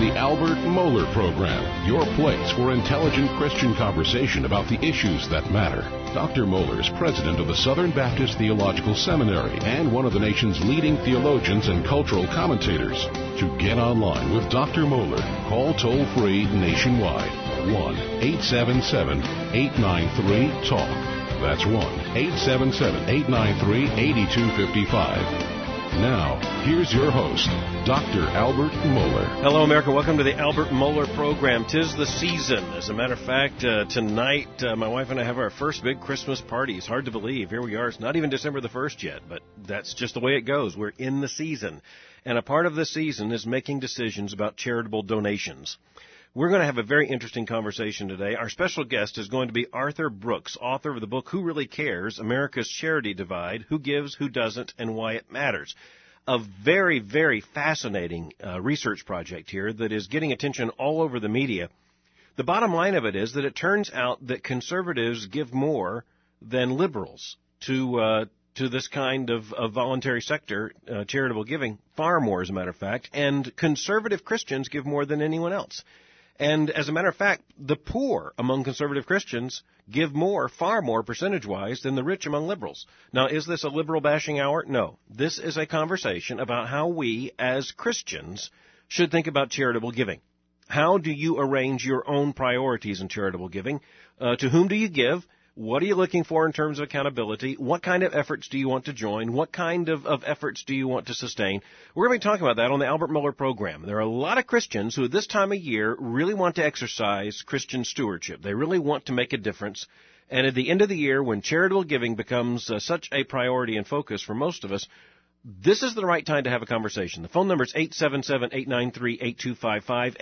the Albert Mohler Program, your place for intelligent Christian conversation about the issues that matter. Dr. Mohler is president of the Southern Baptist Theological Seminary and one of the nation's leading theologians and cultural commentators. To get online with Dr. Mohler, call toll-free nationwide, 1-877-893-TALK. That's 1-877-893-8255. Now, here's your host, Dr. Albert Mohler. Hello, America. Welcome to the Albert Mohler Program. 'Tis the season. As a matter of fact, tonight, my wife and I have our first big Christmas party. It's hard to believe. Here we are. It's not even December the 1st yet, but that's just the way it goes. We're in the season. And a part of the season is making decisions about charitable donations. We're going to have a very interesting conversation today. Our special guest is going to be Arthur Brooks, author of the book, Who Really Cares? America's Charity Divide, Who Gives, Who Doesn't, and Why It Matters. A very, very fascinating research project here that is getting attention all over the media. The bottom line of it is that it turns out that conservatives give more than liberals to this kind of voluntary sector, charitable giving, far more, as a matter of fact, and conservative Christians give more than anyone else. And as a matter of fact, the poor among conservative Christians give more, far more percentage-wise, than the rich among liberals. Now, is this a liberal bashing hour? No. This is a conversation about how we, as Christians, should think about charitable giving. How do you arrange your own priorities in charitable giving? To whom do you give? What are you looking for in terms of accountability? What kind of efforts do you want to join? What kind of efforts do you want to sustain? We're going to be talking about that on the Albert Mohler Program. There are a lot of Christians who at this time of year really want to exercise Christian stewardship. They really want to make a difference. And at the end of the year, when charitable giving becomes such a priority and focus for most of us, this is the right time to have a conversation. The phone number is 877-893-8255,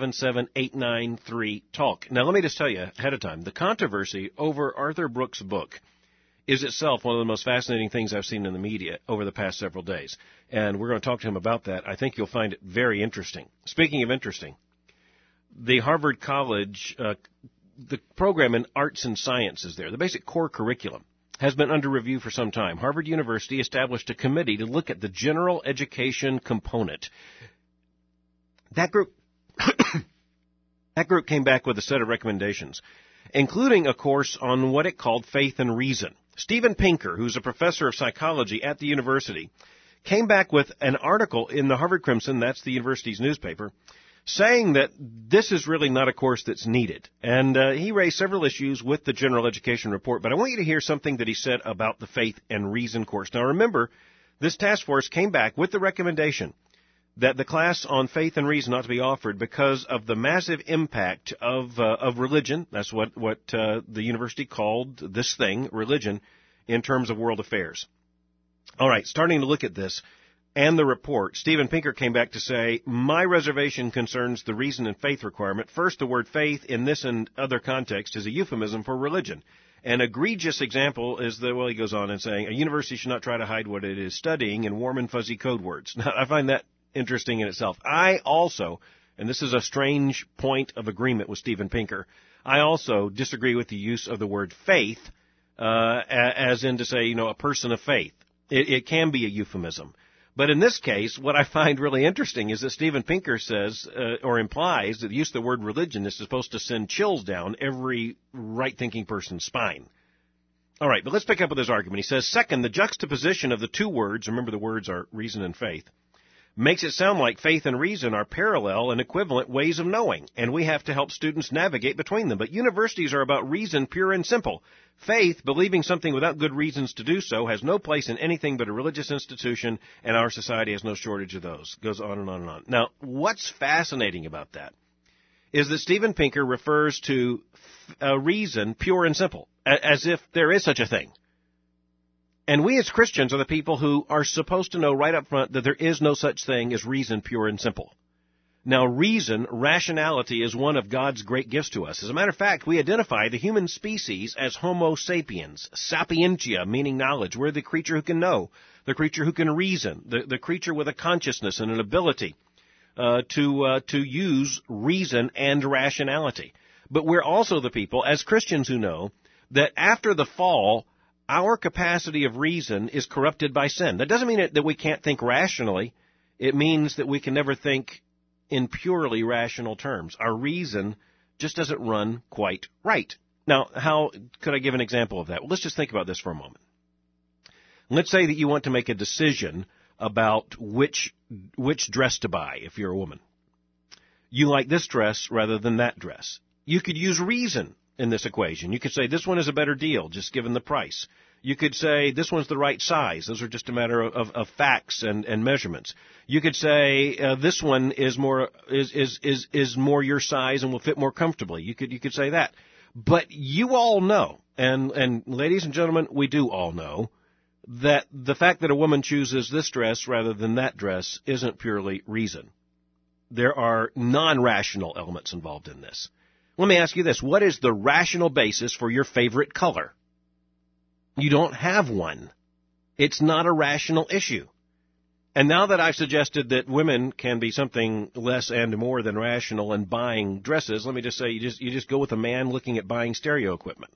877-893-TALK. Now, let me just tell you ahead of time, the controversy over Arthur Brooks' book is itself one of the most fascinating things I've seen in the media over the past several days. And we're going to talk to him about that. I think you'll find it very interesting. Speaking of interesting, the Harvard College, the program in arts and sciences there, the basic core curriculum, has been under review for some time. Harvard University established a committee to look at the general education component. That group came back with a set of recommendations, including a course on what it called Faith and Reason. Steven Pinker, who's a professor of psychology at the university, came back with an article in the Harvard Crimson, that's the university's newspaper, saying that this is really not a course that's needed. And he raised several issues with the general education report, but I want you to hear something that he said about the Faith and Reason course. Now remember, this task force came back with the recommendation that the class on Faith and Reason ought to be offered because of the massive impact of religion. That's what the university called this thing, religion, in terms of world affairs. All right, starting to look at this and the report, Steven Pinker came back to say, my reservation concerns the reason and faith requirement. First, the word faith in this and other context is a euphemism for religion. An egregious example is he goes on and saying, a university should not try to hide what it is studying in warm and fuzzy code words. Now, I find that interesting in itself. I also, and this is a strange point of agreement with Steven Pinker, I also disagree with the use of the word faith, as in to say, a person of faith. It can be a euphemism. But in this case, what I find really interesting is that Steven Pinker says, or implies, that the use of the word religion is supposed to send chills down every right-thinking person's spine. All right, but let's pick up with his argument. He says, second, the juxtaposition of the two words, remember the words are reason and faith, makes it sound like faith and reason are parallel and equivalent ways of knowing, and we have to help students navigate between them. But universities are about reason pure and simple. Faith, believing something without good reasons to do so, has no place in anything but a religious institution, and our society has no shortage of those. Goes on and on and on. Now, what's fascinating about that is that Steven Pinker refers to reason pure and simple, as if there is such a thing. And we as Christians are the people who are supposed to know right up front that there is no such thing as reason pure and simple. Now, reason, rationality, is one of God's great gifts to us. As a matter of fact, we identify the human species as Homo sapiens, sapientia, meaning knowledge. We're the creature who can know, the creature who can reason, the creature with a consciousness and an ability to use reason and rationality. But we're also the people, as Christians, who know that after the fall, our capacity of reason is corrupted by sin. That doesn't mean that we can't think rationally. It means that we can never think in purely rational terms. Our reason just doesn't run quite right. Now, how could I give an example of that? Well, let's just think about this for a moment. Let's say that you want to make a decision about which dress to buy if you're a woman. You like this dress rather than that dress. You could use reason in this equation. You could say this one is a better deal, just given the price. You could say this one's the right size. Those are just a matter of facts and measurements. You could say this one is more your size and will fit more comfortably. You could say that. But you all know, and ladies and gentlemen, we do all know, that the fact that a woman chooses this dress rather than that dress isn't purely reason. There are non-rational elements involved in this. Let me ask you this. What is the rational basis for your favorite color? You don't have one. It's not a rational issue. And now that I've suggested that women can be something less and more than rational in buying dresses, let me just say you just go with a man looking at buying stereo equipment.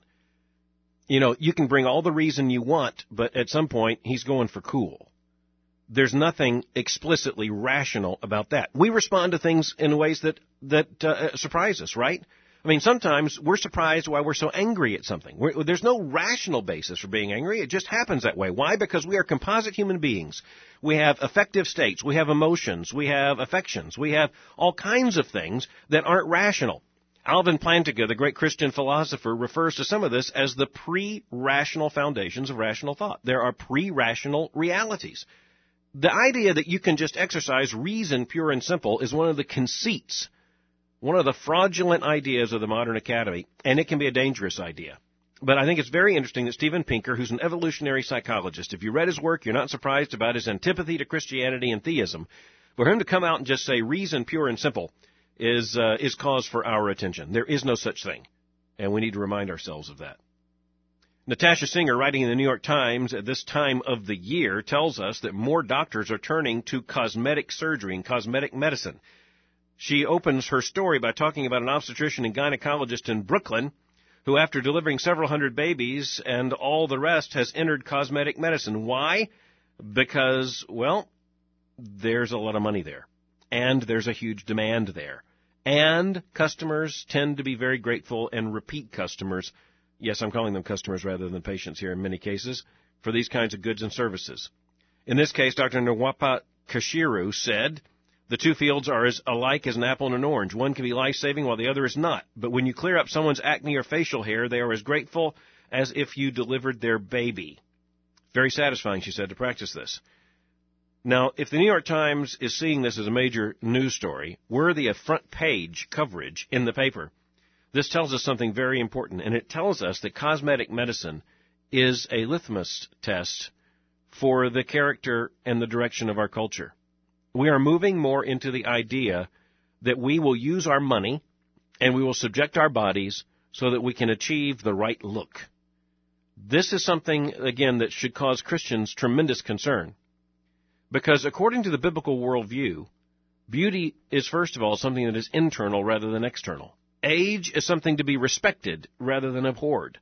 You know, you can bring all the reason you want, but at some point he's going for cool. There's nothing explicitly rational about that. We respond to things in ways that surprise us, right? I mean, sometimes we're surprised why we're so angry at something. There's no rational basis for being angry. It just happens that way. Why? Because we are composite human beings. We have affective states. We have emotions. We have affections. We have all kinds of things that aren't rational. Alvin Plantinga, the great Christian philosopher, refers to some of this as the pre-rational foundations of rational thought. There are pre-rational realities. The idea that you can just exercise reason pure and simple is one of the conceits, one of the fraudulent ideas of the modern academy, and it can be a dangerous idea. But I think it's very interesting that Steven Pinker, who's an evolutionary psychologist, if you read his work, you're not surprised about his antipathy to Christianity and theism. For him to come out and just say reason pure and simple is cause for our attention. There is no such thing, and we need to remind ourselves of that. Natasha Singer, writing in the New York Times at this time of the year, tells us that more doctors are turning to cosmetic surgery and cosmetic medicine. She opens her story by talking about an obstetrician and gynecologist in Brooklyn who, after delivering several hundred babies and all the rest, has entered cosmetic medicine. Why? Because, well, there's a lot of money there, and there's a huge demand there. And customers tend to be very grateful, and repeat customers, yes, I'm calling them customers rather than patients here in many cases, for these kinds of goods and services. In this case, Dr. Nwapa Kashiru said, the two fields are as alike as an apple and an orange. One can be life-saving while the other is not. But when you clear up someone's acne or facial hair, they are as grateful as if you delivered their baby. Very satisfying, she said, to practice this. Now, if the New York Times is seeing this as a major news story, worthy of front-page coverage in the paper, this tells us something very important, and it tells us that cosmetic medicine is a litmus test for the character and the direction of our culture. We are moving more into the idea that we will use our money and we will subject our bodies so that we can achieve the right look. This is something, again, that should cause Christians tremendous concern. Because according to the biblical worldview, beauty is, first of all, something that is internal rather than external. Age is something to be respected rather than abhorred.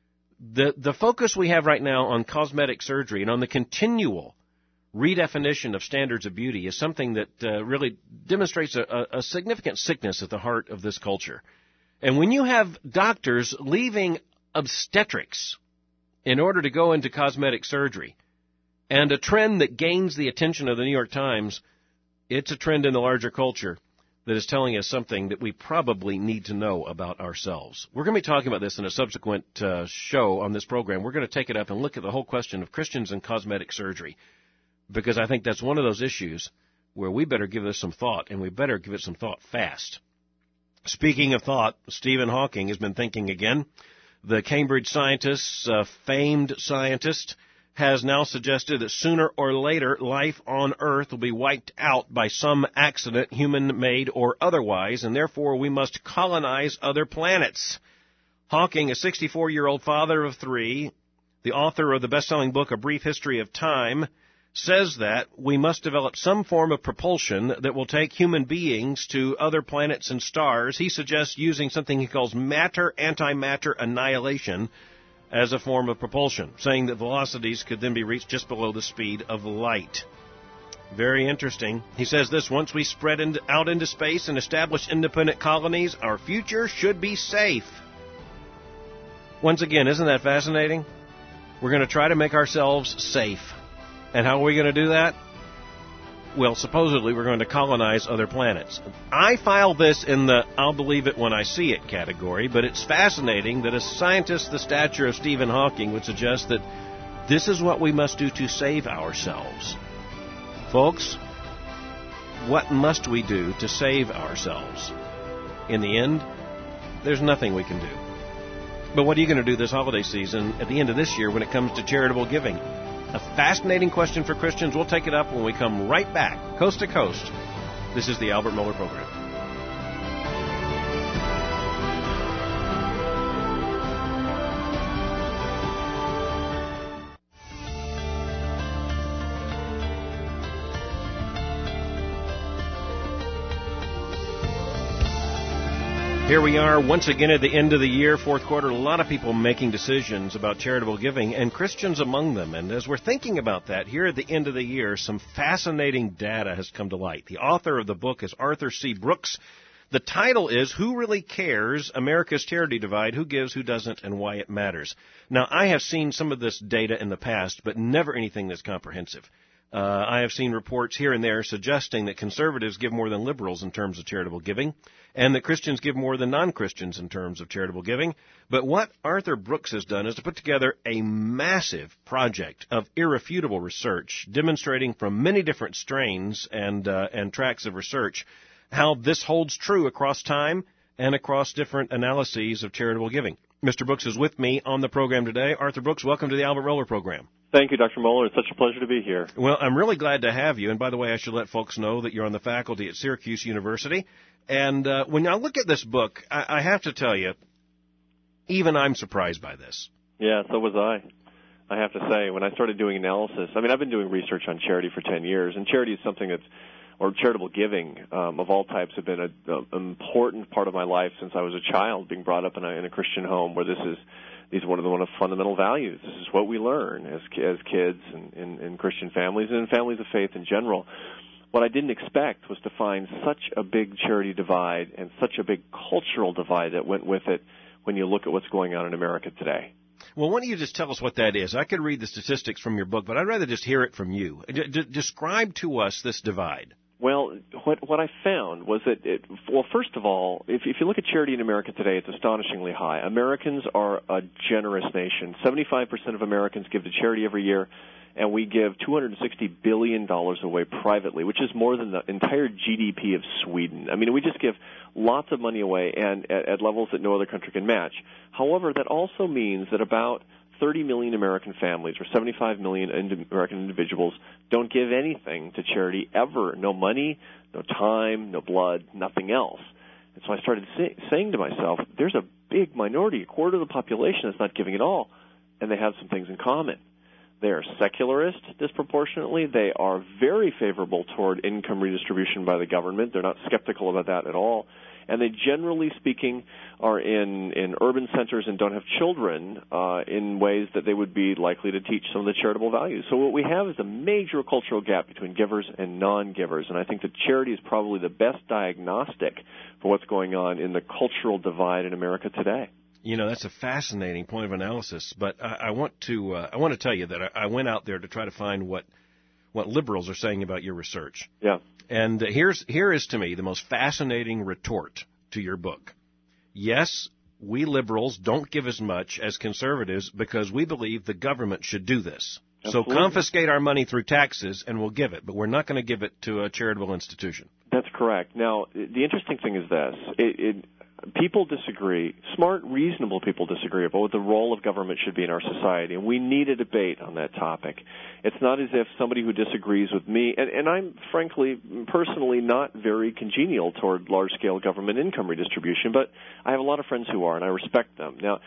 The focus we have right now on cosmetic surgery and on the continual redefinition of standards of beauty is something that really demonstrates a significant sickness at the heart of this culture. And when you have doctors leaving obstetrics in order to go into cosmetic surgery, and a trend that gains the attention of the New York Times, it's a trend in the larger culture that is telling us something that we probably need to know about ourselves. We're going to be talking about this in a subsequent show on this program. We're going to take it up and look at the whole question of Christians and cosmetic surgery, because I think that's one of those issues where we better give this some thought, and we better give it some thought fast. Speaking of thought, Stephen Hawking has been thinking again. The Cambridge scientist, famed scientist, has now suggested that sooner or later life on Earth will be wiped out by some accident, human-made or otherwise, and therefore we must colonize other planets. Hawking, a 64-year-old father of three, the author of the best-selling book A Brief History of Time, says that we must develop some form of propulsion that will take human beings to other planets and stars. He suggests using something he calls matter-antimatter annihilation as a form of propulsion, saying that velocities could then be reached just below the speed of light. Very interesting. He says this: once we spread out into space and establish independent colonies, our future should be safe. Once again, isn't that fascinating? We're going to try to make ourselves safe. And how are we going to do that? Well, supposedly we're going to colonize other planets. I file this in the I'll believe it when I see it category, but it's fascinating that a scientist the stature of Stephen Hawking would suggest that this is what we must do to save ourselves. Folks, what must we do to save ourselves? In the end, there's nothing we can do. But what are you going to do this holiday season at the end of this year when it comes to charitable giving? A fascinating question for Christians. We'll take it up when we come right back, coast to coast. This is the Albert Mohler Program. Here we are once again at the end of the year, fourth quarter. A lot of people making decisions about charitable giving, and Christians among them. And as we're thinking about that, here at the end of the year, some fascinating data has come to light. The author of the book is Arthur C. Brooks. The title is Who Really Cares? America's Charity Divide, Who Gives, Who Doesn't, and Why It Matters. Now, I have seen some of this data in the past, but never anything that's comprehensive. I have seen reports here and there suggesting that conservatives give more than liberals in terms of charitable giving, and that Christians give more than non-Christians in terms of charitable giving. But what Arthur Brooks has done is to put together a massive project of irrefutable research, demonstrating from many different strains and tracks of research how this holds true across time and across different analyses of charitable giving. Mr. Brooks is with me on the program today. Arthur Brooks, welcome to the Albert Mohler Program. Thank you, Dr. Mohler. It's such a pleasure to be here. Well, I'm really glad to have you. And by the way, I should let folks know that you're on the faculty at Syracuse University. And when I look at this book, I have to tell you, even I'm surprised by this. Yeah, so was I. I have to say, when I started doing analysis, I've been doing research on charity for 10 years, and charity is something or charitable giving of all types have been an important part of my life since I was a child, being brought up in a Christian home where these are one of the fundamental values. This is what we learn as kids and in Christian families and in families of faith in general. What I didn't expect was to find such a big charity divide and such a big cultural divide that went with it when you look at what's going on in America today. Well, why don't you just tell us what that is? I could read the statistics from your book, but I'd rather just hear it from you. Describe to us this divide. Well, what I found was that, first of all, if you look at charity in America today, it's astonishingly high. Americans are a generous nation. 75% of Americans give to charity every year, and we give $260 billion away privately, which is more than the entire GDP of Sweden. We just give lots of money away and at levels that no other country can match. However, that also means that about 30 million American families, or 75 million American individuals, don't give anything to charity ever. No money, no time, no blood, nothing else. And so I started saying to myself, there's a big minority, a quarter of the population that's not giving at all, and they have some things in common. They are secularist disproportionately. They are very favorable toward income redistribution by the government. They're not skeptical about that at all. And they, generally speaking, are in urban centers and don't have children in ways that they would be likely to teach some of the charitable values. So what we have is a major cultural gap between givers and non-givers, and I think that charity is probably the best diagnostic for what's going on in the cultural divide in America today. You know, that's a fascinating point of analysis, but I want to tell you that I went out there to try to find what liberals are saying about your research. Yeah. And here is to me the most fascinating retort to your book. Yes, we liberals don't give as much as conservatives because we believe the government should do this. Absolutely. So confiscate our money through taxes and we'll give it, but we're not going to give it to a charitable institution. That's correct. Now, the interesting thing is this. People disagree, smart, reasonable people disagree about what the role of government should be in our society, and we need a debate on that topic. It's not as if somebody who disagrees with me, and I'm frankly, personally not very congenial toward large-scale government income redistribution, but I have a lot of friends who are, and I respect them. Now,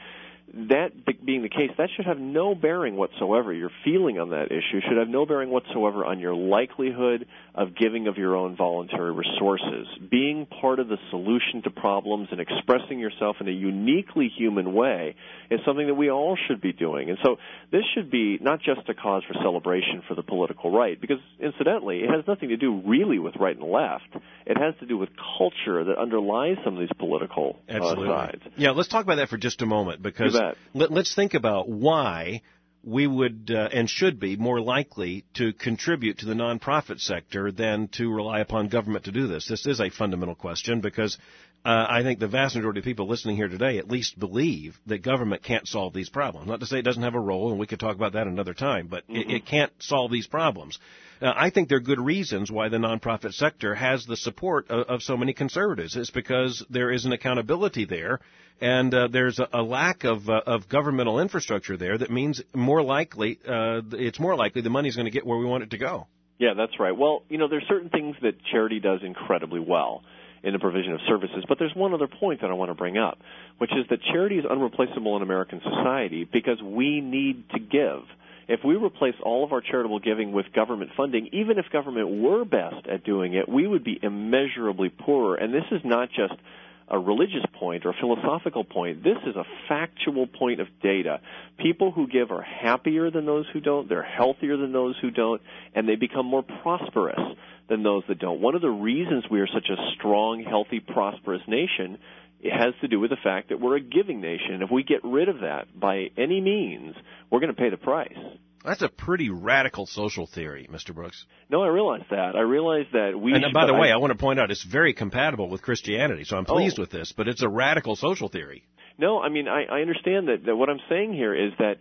that being the case, that should have no bearing whatsoever. Your feeling on that issue should have no bearing whatsoever on your likelihood of giving of your own voluntary resources. Being part of the solution to problems and expressing yourself in a uniquely human way is something that we all should be doing. And so this should be not just a cause for celebration for the political right, because incidentally, it has nothing to do really with right and left. It has to do with culture that underlies some of these political sides. Yeah, let's talk about that for just a moment, because let's think about why we would and should be more likely to contribute to the nonprofit sector than to rely upon government to do this. This is a fundamental question, because I think the vast majority of people listening here today at least believe that government can't solve these problems. Not to say it doesn't have a role, and we could talk about that another time, but it can't solve these problems. I think there are good reasons why the nonprofit sector has the support of so many conservatives. It's because there is an accountability there, and there's a lack of governmental infrastructure there that means it's more likely the money's going to get where we want it to go. Yeah, that's right. Well, there's certain things that charity does incredibly well in the provision of services, but there's one other point that I want to bring up, which is that charity is unreplaceable in American society because we need to give. If we replace all of our charitable giving with government funding, even if government were best at doing it, we would be immeasurably poorer. And this is not just a religious point or a philosophical point. This is a factual point of data. People who give are happier than those who don't. They're healthier than those who don't. And they become more prosperous than those that don't. One of the reasons we are such a strong, healthy, prosperous nation, it has to do with the fact that we're a giving nation. And if we get rid of that by any means, we're going to pay the price. That's a pretty radical social theory, Mr. Brooks. No, I realize that. I realize that we... And by the way, I want to point out it's very compatible with Christianity, so I'm pleased with this, but it's a radical social theory. No, I mean, I understand that what I'm saying here is that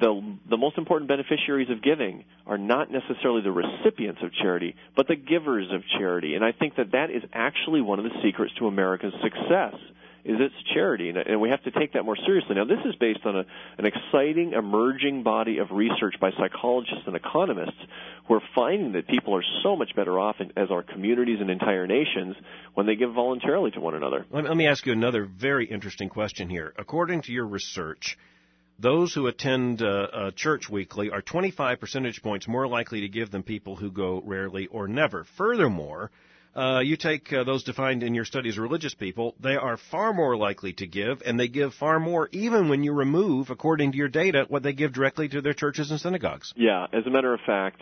the most important beneficiaries of giving are not necessarily the recipients of charity, but the givers of charity. And I think that is actually one of the secrets to America's success, is its charity, and we have to take that more seriously. Now, this is based on an exciting, emerging body of research by psychologists and economists who are finding that people are so much better off as our communities and entire nations when they give voluntarily to one another. Let me ask you another very interesting question here. According to your research, those who attend church weekly are 25 percentage points more likely to give than people who go rarely or never. Furthermore, you take those defined in your study as religious people, they are far more likely to give, and they give far more even when you remove, according to your data, what they give directly to their churches and synagogues. Yeah, as a matter of fact,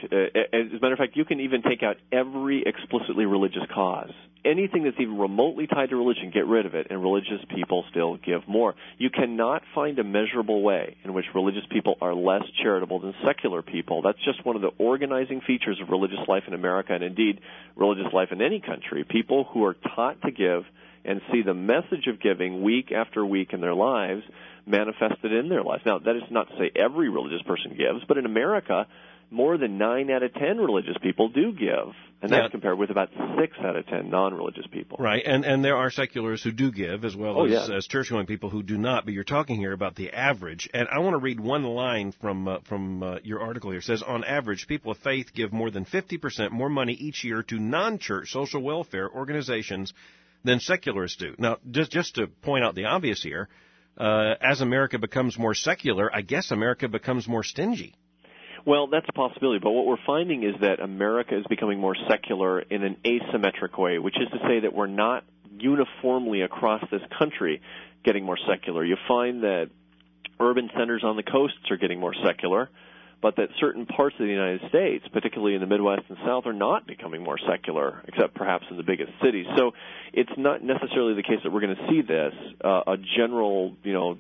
you can even take out every explicitly religious cause. Anything that's even remotely tied to religion, get rid of it, and religious people still give more. You cannot find a measurable way in which religious people are less charitable than secular people. That's just one of the organizing features of religious life in America, and indeed religious life in any country. People who are taught to give and see the message of giving week after week in their lives manifested in their lives. Now, that is not to say every religious person gives, but in America, more than 9 out of 10 religious people do give, and that's compared with about 6 out of 10 non-religious people. Right, and there are seculars who do give as well as church-going people who do not, but you're talking here about the average. And I want to read one line from your article here. It says, on average, people of faith give more than 50% more money each year to non-church social welfare organizations than secularists do. Now, just to point out the obvious here, as America becomes more secular, I guess America becomes more stingy. Well, that's a possibility, but what we're finding is that America is becoming more secular in an asymmetric way, which is to say that we're not uniformly across this country getting more secular. You find that urban centers on the coasts are getting more secular, but that certain parts of the United States, particularly in the Midwest and South, are not becoming more secular, except perhaps in the biggest cities. So it's not necessarily the case that we're going to see this, a general,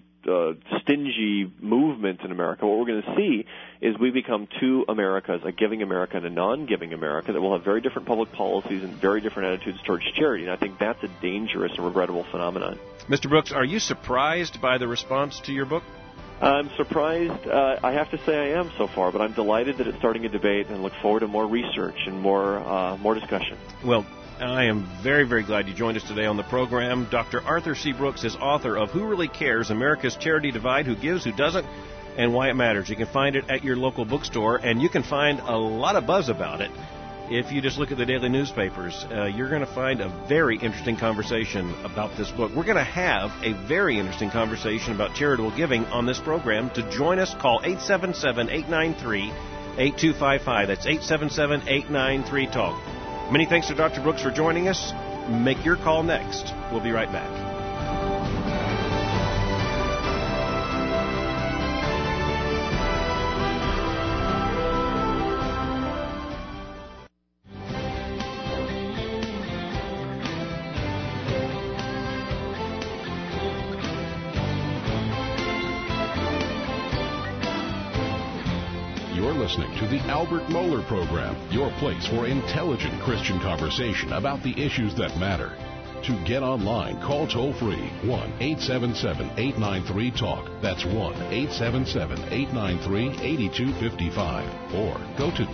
stingy movement in America. What we're going to see is we become two Americas, a giving America and a non-giving America, that will have very different public policies and very different attitudes towards charity. And I think that's a dangerous and regrettable phenomenon. Mr. Brooks, are you surprised by the response to your book? I'm surprised. I have to say I am so far, but I'm delighted that it's starting a debate and look forward to more research and more discussion. Well, I am very, very glad you joined us today on the program. Dr. Arthur C. Brooks is author of Who Really Cares? America's Charity Divide, Who Gives, Who Doesn't, and Why It Matters. You can find it at your local bookstore, and you can find a lot of buzz about it if you just look at the daily newspapers, you're going to find a very interesting conversation about this book. We're going to have a very interesting conversation about charitable giving on this program. To join us, call 877-893-8255. That's 877-893-TALK. Many thanks to Dr. Brooks for joining us. Make your call next. We'll be right back. Listening to the Albert Mohler Program, your place for intelligent Christian conversation about the issues that matter. To get online, call toll-free 1-877-893-TALK. That's 1-877-893-8255. Or go to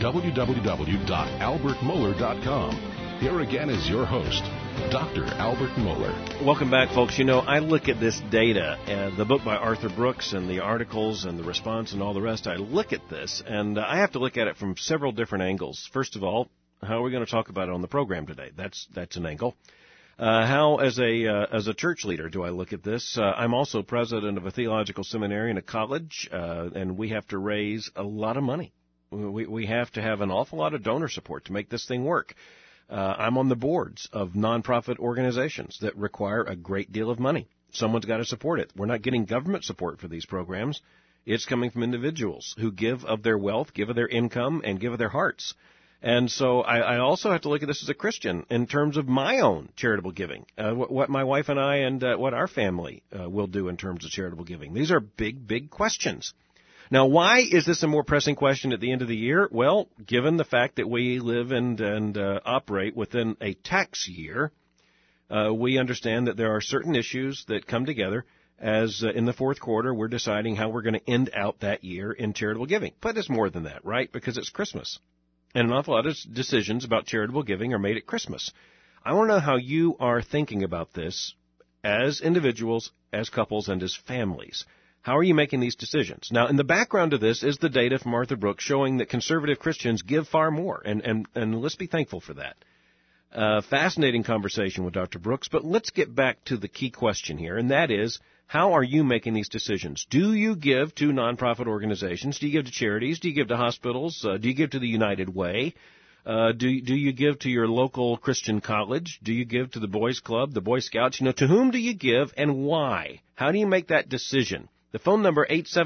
www.albertmohler.com. Here again is your host, Dr. Albert Mohler. Welcome back, folks. You know, I look at this data, the book by Arthur Brooks and the articles and the response and all the rest. I look at this, and I have to look at it from several different angles. First of all, how are we going to talk about it on the program today? That's an angle. How, as a church leader, do I look at this? I'm also president of a theological seminary and a college, and we have to raise a lot of money. We have to have an awful lot of donor support to make this thing work. I'm on the boards of nonprofit organizations that require a great deal of money. Someone's got to support it. We're not getting government support for these programs. It's coming from individuals who give of their wealth, give of their income, and give of their hearts. And so I also have to look at this as a Christian in terms of my own charitable giving, what my wife and I and what our family will do in terms of charitable giving. These are big, big questions. Now, why is this a more pressing question at the end of the year? Well, given the fact that we live and operate within a tax year, we understand that there are certain issues that come together as in the fourth quarter we're deciding how we're going to end out that year in charitable giving. But it's more than that, right? Because it's Christmas. And an awful lot of decisions about charitable giving are made at Christmas. I want to know how you are thinking about this as individuals, as couples, and as families. How are you making these decisions? Now, in the background of this is the data from Arthur Brooks showing that conservative Christians give far more, and let's be thankful for that. Fascinating conversation with Dr. Brooks, but let's get back to the key question here, and that is, how are you making these decisions? Do you give to nonprofit organizations? Do you give to charities? Do you give to hospitals? Do you give to the United Way? Do you give to your local Christian college? Do you give to the Boys Club, the Boy Scouts? To whom do you give and why? How do you make that decision? The phone number,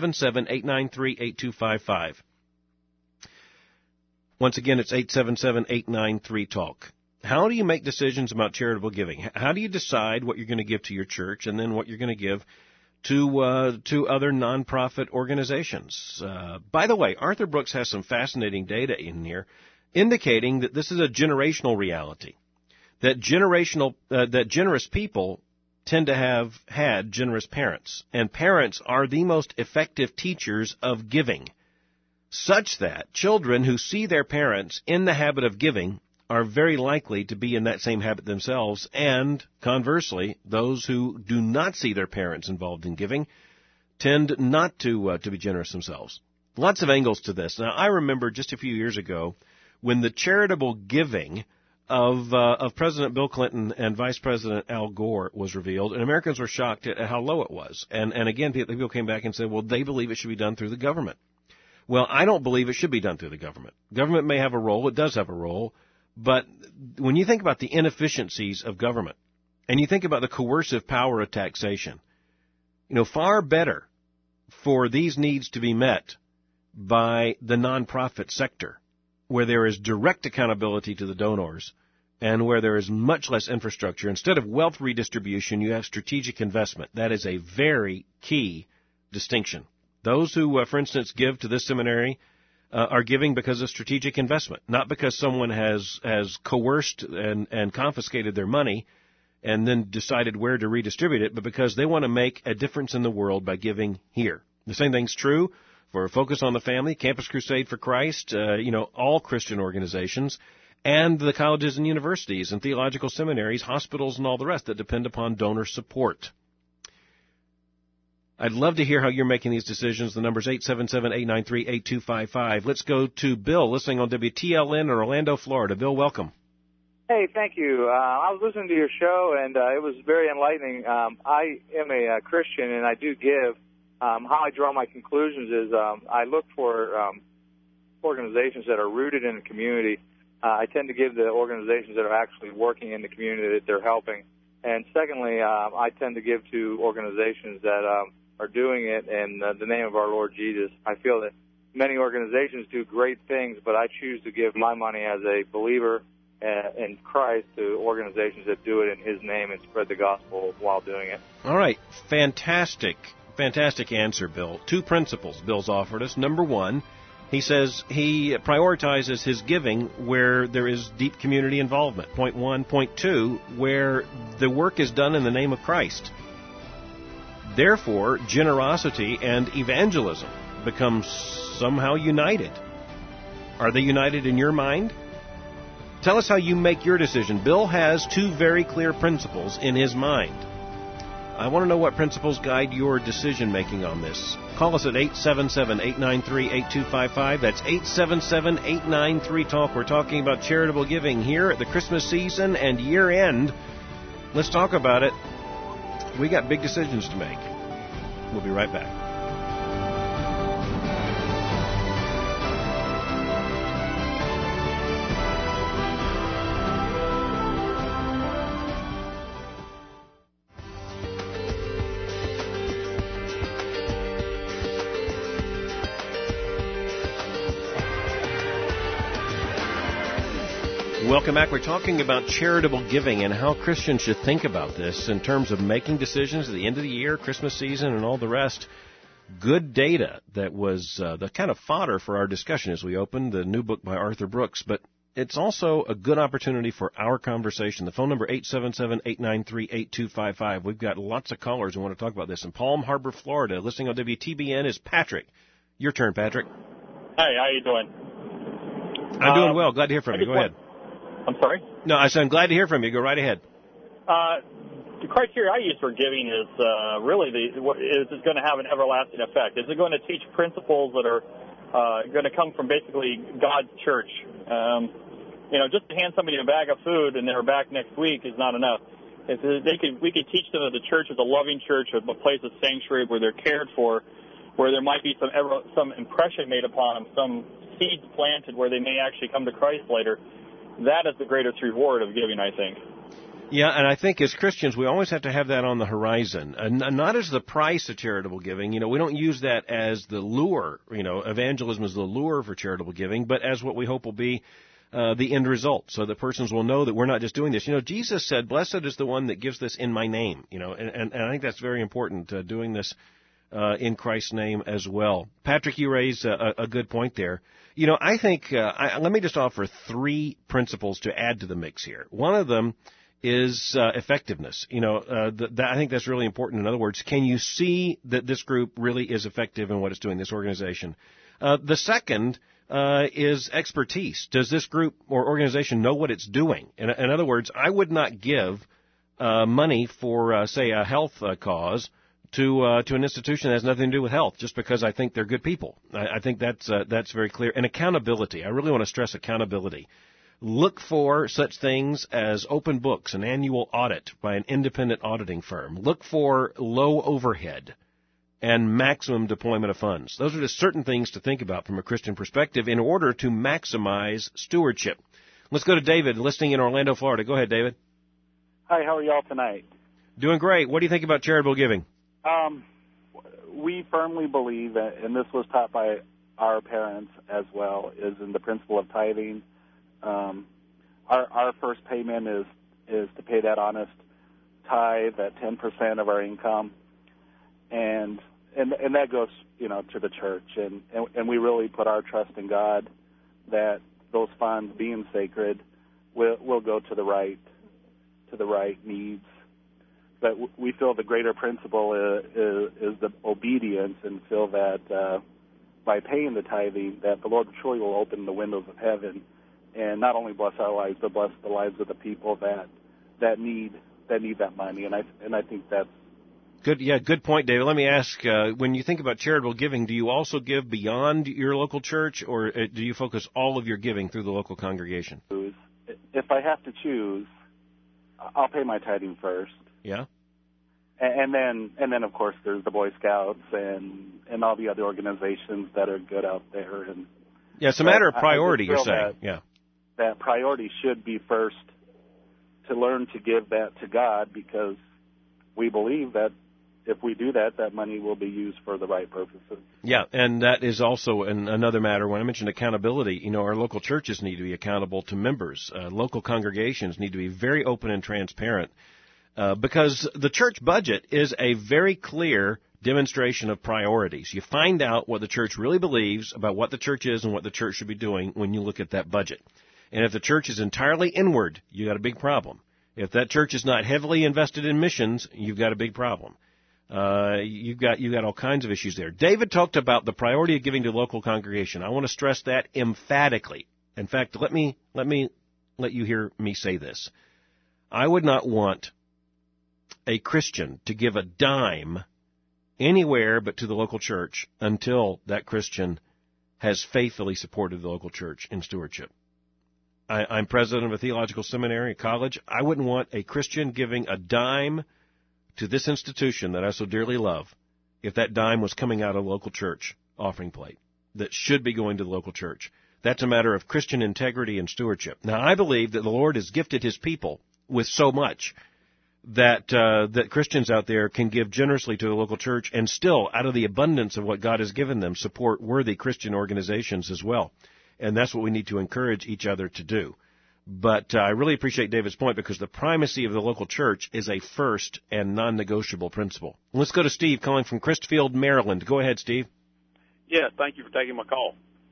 877-893-8255. Once again, it's 877-893-TALK. How do you make decisions about charitable giving? How do you decide what you're going to give to your church and then what you're going to give to other nonprofit organizations? By the way, Arthur Brooks has some fascinating data in here indicating that this is a generational reality, that generous people tend to have had generous parents, and parents are the most effective teachers of giving, such that children who see their parents in the habit of giving are very likely to be in that same habit themselves, and conversely, those who do not see their parents involved in giving tend not to be generous themselves. Lots of angles to this. Now, I remember just a few years ago when the charitable giving of President Bill Clinton and Vice President Al Gore was revealed, and Americans were shocked at how low it was. And again, people came back and said, well, they believe it should be done through the government. Well, I don't believe it should be done through the government. Government may have a role. It does have a role. But when you think about the inefficiencies of government, and you think about the coercive power of taxation, far better for these needs to be met by the nonprofit sector, where there is direct accountability to the donors and where there is much less infrastructure. Instead of wealth redistribution, you have strategic investment. That is a very key distinction. Those who, for instance, give to this seminary are giving because of strategic investment, not because someone has coerced and confiscated their money and then decided where to redistribute it, but because they want to make a difference in the world by giving here. The same thing's true for Focus on the Family, Campus Crusade for Christ, all Christian organizations, and the colleges and universities and theological seminaries, hospitals, and all the rest that depend upon donor support. I'd love to hear how you're making these decisions. The number's 877-893-8255. Let's go to Bill, listening on WTLN in Orlando, Florida. Bill, welcome. Hey, thank you. I was listening to your show, and it was very enlightening. I am a Christian, and I do give. How I draw my conclusions is I look for organizations that are rooted in the community. I tend to give the organizations that are actually working in the community that they're helping. And secondly, I tend to give to organizations that are doing it in the name of our Lord Jesus. I feel that many organizations do great things, but I choose to give my money as a believer in Christ to organizations that do it in His name and spread the gospel while doing it. All right. Fantastic answer, Bill. Two principles Bill's offered us. Number one, he says he prioritizes his giving where there is deep community involvement. Point one. Point two, where the work is done in the name of Christ. Therefore, generosity and evangelism become somehow united. Are they united in your mind? Tell us how you make your decision. Bill has two very clear principles in his mind. I want to know what principles guide your decision-making on this. Call us at 877-893-8255. That's 877-893-TALK. We're talking about charitable giving here at the Christmas season and year-end. Let's talk about it. We got big decisions to make. We'll be right back. Welcome back. We're talking about charitable giving and how Christians should think about this in terms of making decisions at the end of the year, Christmas season, and all the rest. Good data that was the kind of fodder for our discussion as we opened the new book by Arthur Brooks. But it's also a good opportunity for our conversation. The phone number, 877-893-8255. We've got lots of callers who want to talk about this. In Palm Harbor, Florida, listening on WTBN is Patrick. Your turn, Patrick. Hey, how you doing? I'm doing well. Glad to hear from you. Go ahead. I'm sorry? No, I said I'm glad to hear from you. Go right ahead. The criteria I use for giving is really is it going to have an everlasting effect? Is it going to teach principles that are going to come from basically God's church? Just to hand somebody a bag of food and they're back next week is not enough. We could teach them that the church is a loving church, a place of sanctuary where they're cared for, where there might be some impression made upon them, some seeds planted where they may actually come to Christ later. That is the greatest reward of giving, I think. Yeah, and I think as Christians, we always have to have that on the horizon, and not as the price of charitable giving. We don't use that as the lure. Evangelism is the lure for charitable giving, but as what we hope will be the end result, so that persons will know that we're not just doing this. Jesus said, "Blessed is the one that gives this in my name." And I think that's very important, doing this in Christ's name as well. Patrick, you raise a good point there. I think, let me just offer three principles to add to the mix here. One of them is effectiveness. I think that's really important. In other words, can you see that this group really is effective in what it's doing, this organization? The second is expertise. Does this group or organization know what it's doing? In other words, I would not give money for, say, a health cause to an institution that has nothing to do with health, just because I think they're good people. I think that's very clear. And accountability. I really want to stress accountability. Look for such things as open books, an annual audit by an independent auditing firm. Look for low overhead and maximum deployment of funds. Those are just certain things to think about from a Christian perspective in order to maximize stewardship. Let's go to David, listening in Orlando, Florida. Go ahead, David. Hi, how are y'all tonight? Doing great. What do you think about charitable giving? We firmly believe, and this was taught by our parents as well, is in the principle of tithing. Our first payment is to pay that honest tithe at 10% of our income, and that goes to the church, and we really put our trust in God that those funds, being sacred, will go to the right needs. But we feel the greater principle is the obedience, and feel that by paying the tithing, that the Lord truly will open the windows of heaven and not only bless our lives, but bless the lives of the people that need that money. And I think that's Good point, David. Let me ask, when you think about charitable giving, do you also give beyond your local church, or do you focus all of your giving through the local congregation? If I have to choose, I'll pay my tithing first. Yeah. And then of course there's the Boy Scouts and all the other organizations that are good out there. And yeah, it's a matter of priority, you're saying. That priority should be first to learn to give that to God, because we believe that if we do that, that money will be used for the right purposes. Yeah, and that is also another matter. When I mentioned accountability, our local churches need to be accountable to members. Local congregations need to be very open and transparent, because the church budget is a very clear demonstration of priorities. You find out what the church really believes about what the church is and what the church should be doing when you look at that budget. And if the church is entirely inward, you got a big problem. If that church is not heavily invested in missions, you've got a big problem. You've got all kinds of issues there. David talked about the priority of giving to the local congregation. I want to stress that emphatically. In fact, let you hear me say this. I would not want a Christian to give a dime anywhere but to the local church until that Christian has faithfully supported the local church in stewardship. I'm president of a theological seminary, a college. I wouldn't want a Christian giving a dime to this institution that I so dearly love if that dime was coming out of a local church offering plate that should be going to the local church. That's a matter of Christian integrity and stewardship. Now, I believe that the Lord has gifted His people with so much that Christians out there can give generously to the local church and still, out of the abundance of what God has given them, support worthy Christian organizations as well. And that's what we need to encourage each other to do. But I really appreciate David's point, because the primacy of the local church is a first and non-negotiable principle. Let's go to Steve calling from Christfield, Maryland. Go ahead, Steve. Yes, thank you for taking my call.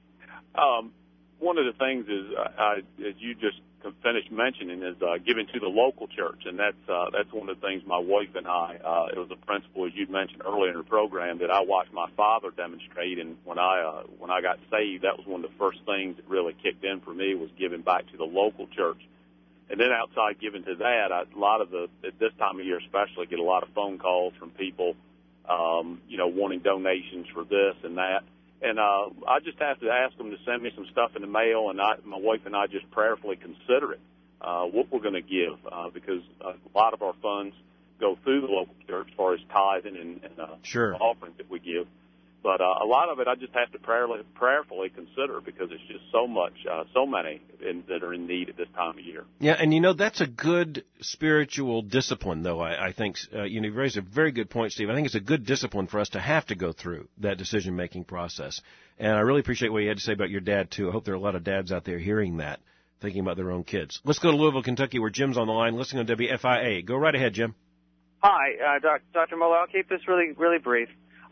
One of the things is, as you just finished mentioning, is giving to the local church, and that's one of the things my wife and I, it was a principle, as you mentioned earlier in the program, that I watched my father demonstrate, and when I got saved, that was one of the first things that really kicked in for me, was giving back to the local church. And then outside giving to that, at this time of year especially, get a lot of phone calls from people, wanting donations for this and that. And I just have to ask them to send me some stuff in the mail, and my wife and I just prayerfully consider it, what we're going to give, because a lot of our funds go through the local church as far as tithing and sure. offerings that we give. But a lot of it I just have to prayerfully consider, because it's just so many that are in need at this time of year. Yeah, and that's a good spiritual discipline, though, I think. You've raised a very good point, Steve. I think it's a good discipline for us to have to go through that decision-making process. And I really appreciate what you had to say about your dad, too. I hope there are a lot of dads out there hearing that, thinking about their own kids. Let's go to Louisville, Kentucky, where Jim's on the line, listening on WFIA. Go right ahead, Jim. Hi, Dr. Moeller. I'll keep this really, really brief.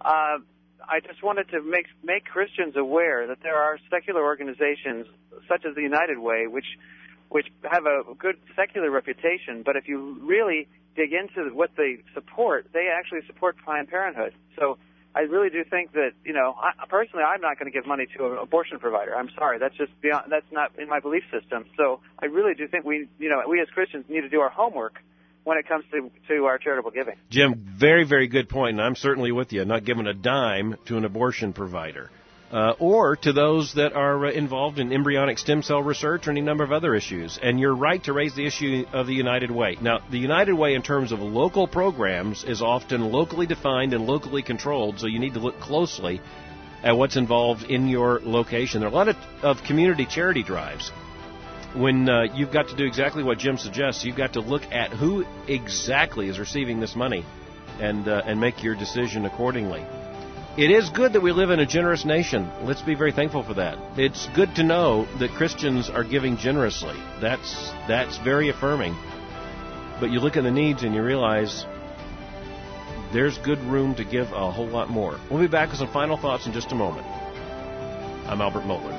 I just wanted to make Christians aware that there are secular organizations such as the United Way, which have a good secular reputation, but if you really dig into what they support, they actually support Planned Parenthood. So I really do think that, personally, I'm not going to give money to an abortion provider. I'm sorry, that's not in my belief system. So I really do think we as Christians need to do our homework when it comes to our charitable giving. Jim, very, very good point, and I'm certainly with you. Not giving a dime to an abortion provider or to those that are involved in embryonic stem cell research or any number of other issues. And you're right to raise the issue of the United Way. Now, the United Way in terms of local programs is often locally defined and locally controlled, so you need to look closely at what's involved in your location. There are a lot of community charity drives. When you've got to do exactly what Jim suggests, you've got to look at who exactly is receiving this money and make your decision accordingly. It is good that we live in a generous nation. Let's be very thankful for that. It's good to know that Christians are giving generously. That's very affirming. But you look at the needs and you realize there's good room to give a whole lot more. We'll be back with some final thoughts in just a moment. I'm Albert Mohler.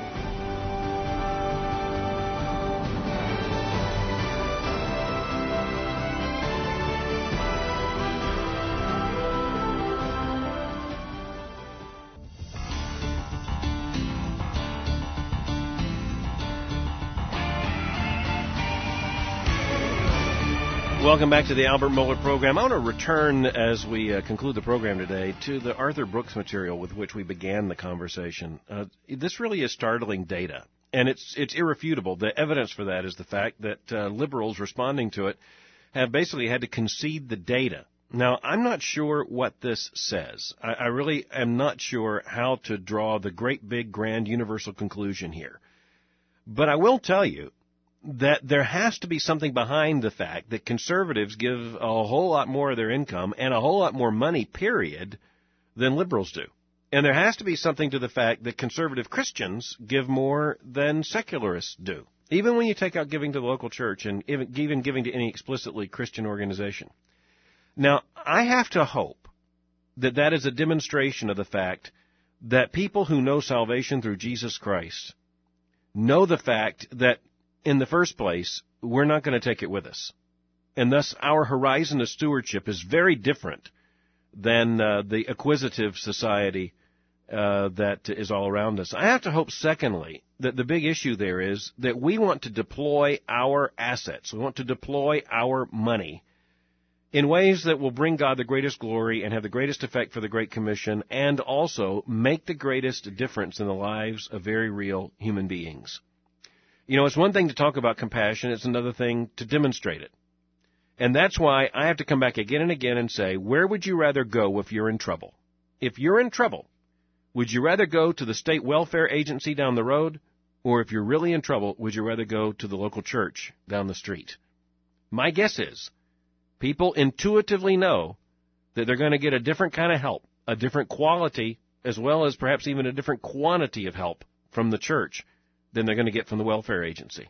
Welcome back to the Albert Mohler program. I want to return, as we conclude the program today, to the Arthur Brooks material with which we began the conversation. This really is startling data, and it's irrefutable. The evidence for that is the fact that liberals responding to it have basically had to concede the data. Now, I'm not sure what this says. I really am not sure how to draw the great, big, grand, universal conclusion here. But I will tell you that there has to be something behind the fact that conservatives give a whole lot more of their income and a whole lot more money, period, than liberals do. And there has to be something to the fact that conservative Christians give more than secularists do, even when you take out giving to the local church and even giving to any explicitly Christian organization. Now, I have to hope that that is a demonstration of the fact that people who know salvation through Jesus Christ know the fact that in the first place, we're not going to take it with us. And thus, our horizon of stewardship is very different than the acquisitive society that is all around us. I have to hope, secondly, that the big issue there is that we want to deploy our assets. We want to deploy our money in ways that will bring God the greatest glory and have the greatest effect for the Great Commission and also make the greatest difference in the lives of very real human beings. You know, it's one thing to talk about compassion. It's another thing to demonstrate it. And that's why I have to come back again and again and say, where would you rather go if you're in trouble? If you're in trouble, would you rather go to the state welfare agency down the road? Or if you're really in trouble, would you rather go to the local church down the street? My guess is people intuitively know that they're going to get a different kind of help, a different quality, as well as perhaps even a different quantity of help from the church than they're going to get from the welfare agency.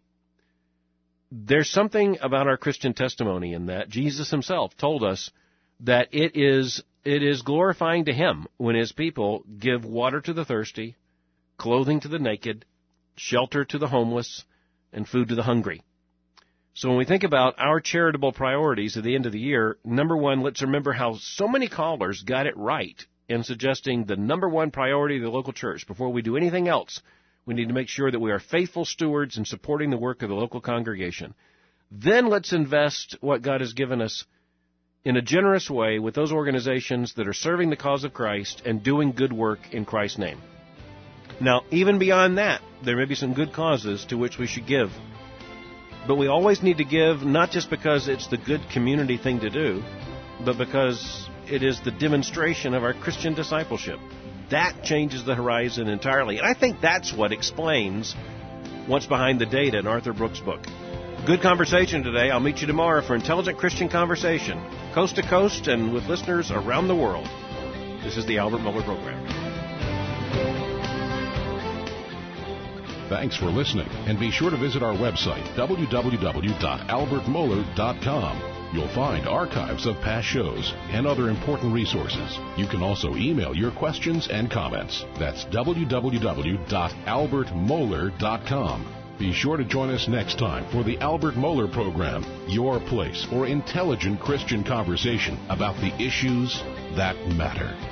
There's something about our Christian testimony in that Jesus himself told us that it is glorifying to him when his people give water to the thirsty, clothing to the naked, shelter to the homeless, and food to the hungry. So when we think about our charitable priorities at the end of the year, number one, let's remember how so many callers got it right in suggesting the number one priority of the local church before we do anything else. We need to make sure that we are faithful stewards in supporting the work of the local congregation. Then let's invest what God has given us in a generous way with those organizations that are serving the cause of Christ and doing good work in Christ's name. Now, even beyond that, there may be some good causes to which we should give. But we always need to give not just because it's the good community thing to do, but because it is the demonstration of our Christian discipleship. That changes the horizon entirely. And I think that's what explains what's behind the data in Arthur Brooks' book. Good conversation today. I'll meet you tomorrow for Intelligent Christian Conversation, coast to coast and with listeners around the world. This is the Albert Mohler Program. Thanks for listening, and be sure to visit our website, www.albertmohler.com. You'll find archives of past shows and other important resources. You can also email your questions and comments. That's www.albertmohler.com. Be sure to join us next time for the Albert Mohler Program, your place for intelligent Christian conversation about the issues that matter.